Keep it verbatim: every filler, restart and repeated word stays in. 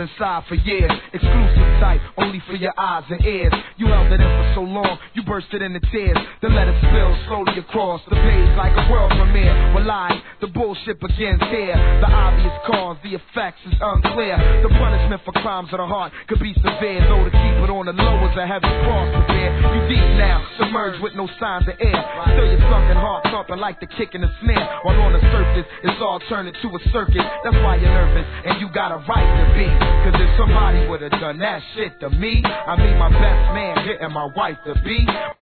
inside for years. Exclusive type, only for your eyes and ears. You held it in for so long, you bursted into tears. Then let it spill slowly across the page like a world premiere. Well, lies, the bullshit begins here. The obvious cause, the effects is unclear. The punishment for crimes of the heart could be severe, though to keep it on the low is a heavy cross to bear. You deep now, submerged with no signs of air. Still your sunken heart thumping like the kick in the snare. While on the surface, it's all turned into a circus. That's why you're nervous, and you got a right to be. Cause if somebody would've done that shit to me, I mean my best man hitting my wife to be.